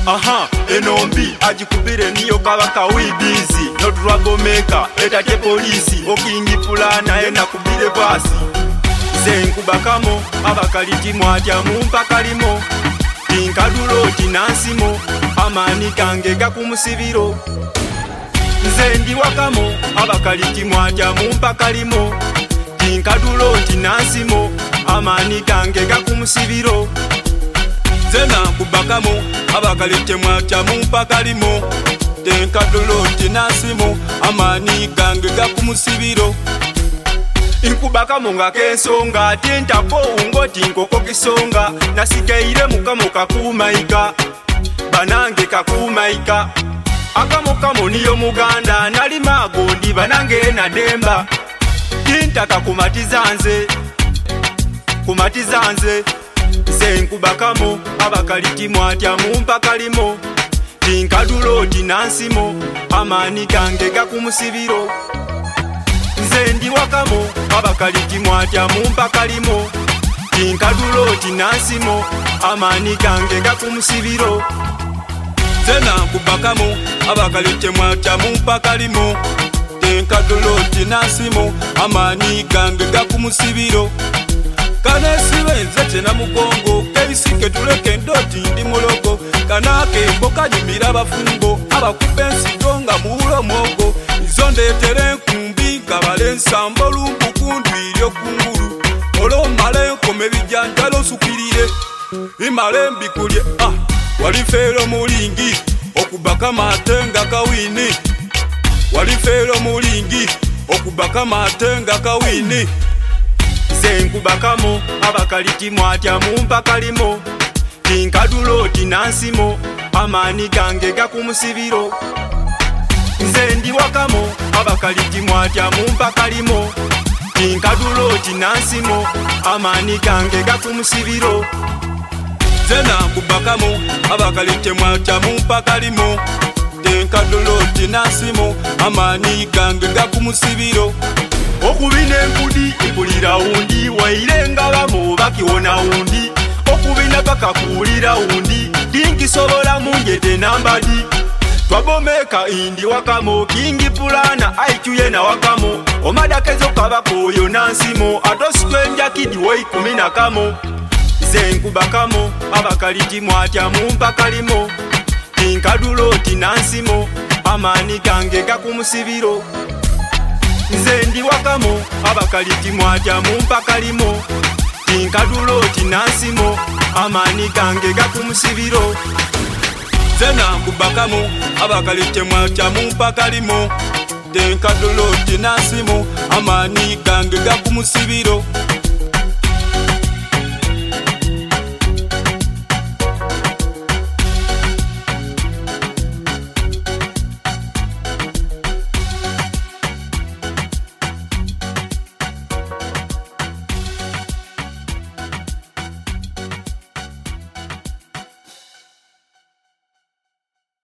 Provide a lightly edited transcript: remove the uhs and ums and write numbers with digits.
Aha, enombi ajikubire niyo kabaka wibizi notulwagomeka etatye polisi okingi pulana ena kubire basi zenkubakamo abakaliti mwatya mumpakalimo tinkaduloti nansimo amani kange gakumusibiro nze ndiwakamo abakaliti mwatya mumpakalimo tinkaduloti nansimo amani kange gakumusibiro zena kubakamo abakalite mwatya mumpakalimo tenkaduloti nansimo amani kange gakumusibiro inkubakamo nga kensonga tentapo ngoti nkoko kisonga nasikeire mukamo kakumaika banange kakumaika akamukamo niyo muganda nali magondi banange na demba tintaka kumatizanze zenkubakamo abakaliti mwatya mumpakalimo tinkaduloti nansimo amani gange gakumusibiro nze ndiwakamo abakaliti mwatya mumpakalimo tinkaduloti nansimo amani gange gakumusibiro zena kubakamo abakaliti mwatya mumpakalimo tinkaduloti nansimo amani gange gakumusibiro kanesibe nze tena mugongo kebisike tuleke ndoti ndi mulogo kanake mbokanyumira abafumbo abakuba ensito nga muwulo mwogo izo ndeetere enkumbi ngabala ensambo lumpukundwiryo kungulu olomala enkoma ebijanjalo nsukirire bimala embikulye walifeero mulingi okubaka matenga kawini walifeero mulingi okubaka matenga kawini zenkubakamo abakaliti mwatya mumpakalimo tinkaduloti nansimo amani gange gakumusibiro nze ndiwakamo abakaliti mwatya mumpakalimo tinkaduloti nansimo amani gange gakumusibiro zena kubakamo abakaliti mwatya mumpakalimo tinkaduloti nansimo amani gange gakumusibiro okubina empudi ipulira undi wairenga bamo bakiwona undi okubina bakakulira undi tinkisobola munjete nambadi twabomeka indi wakamo kingi pulana aikyuye na wakamo omadakezo kabakoyo nansimo atositwenja kidi woikumi nakamo zenkubakamo abakaliti mwatya mumpakalimo tinkaduloti nansimo amani gange gakumusibiro nze ndiwakamo abakaliti mwatya mumpakalimo tinkaduloti nansimo amani gange gakumusibiro zena kubakamo abakaliti mwatya mumpakalimo tinkaduloti nansimo amani gange gakumusibiro